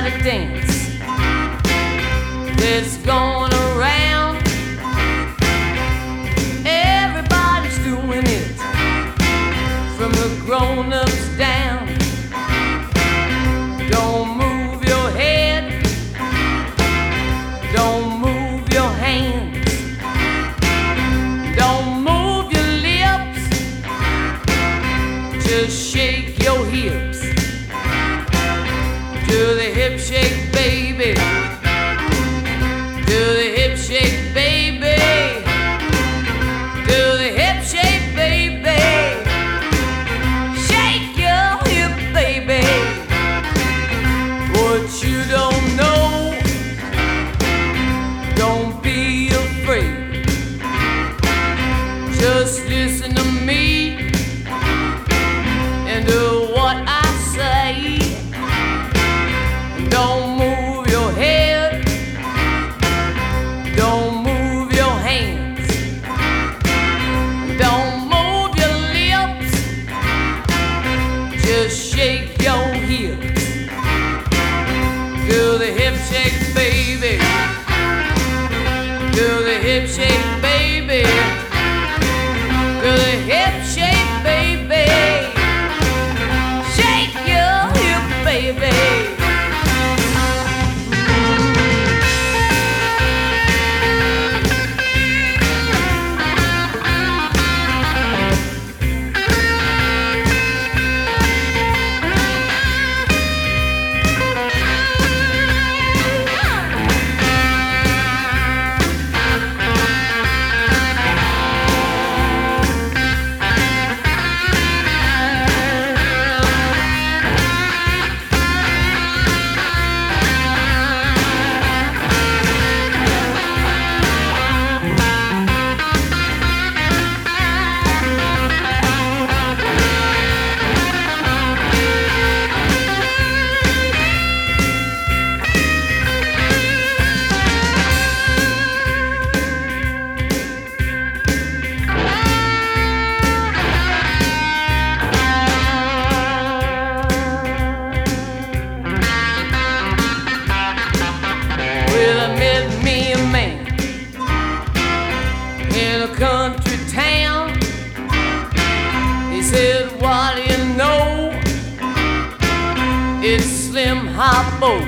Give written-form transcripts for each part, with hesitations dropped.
everybody dance that's going around. Everybody's doing it, from the grown-ups down. Don't move your head, don't move your hands, don't move your lips, just shake your hips. Do the hip shake, baby. Do the hip shake, baby. Do the hip shake, baby. Shake your hip, baby. What you don't know, don't be afraid. Just listen to me and do what I say. Don't move your head, don't move your hands, don't move your lips, just shake your hips. Do the hip shake, baby. Do the hip shake, baby. Do the hip shake, baby. Shake your hip, baby. Country town, he said, what do you know? It's Slim Hoppo.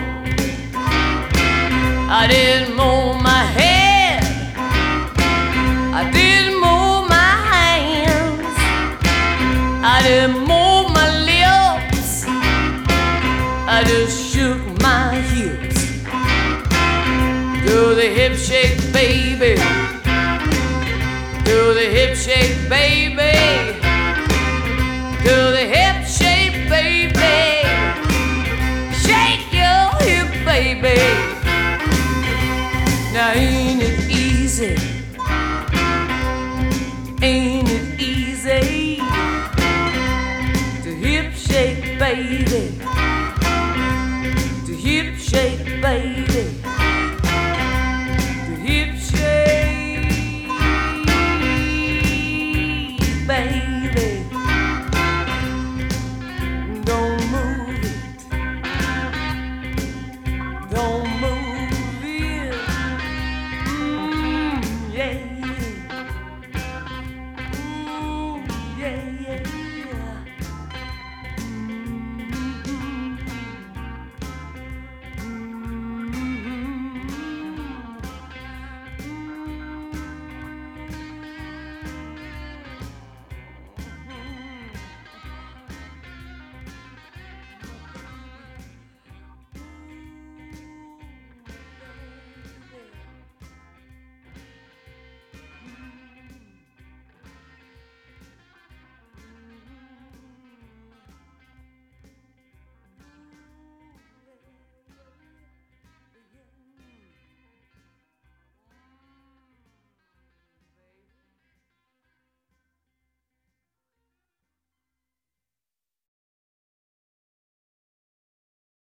I didn't mow my head, I didn't mow my hands, I didn't mow my lips, I just shook my hips. Do the hip shake, baby. Do the hip shake, baby. Do the hip shake, baby. Shake your hip, baby. Now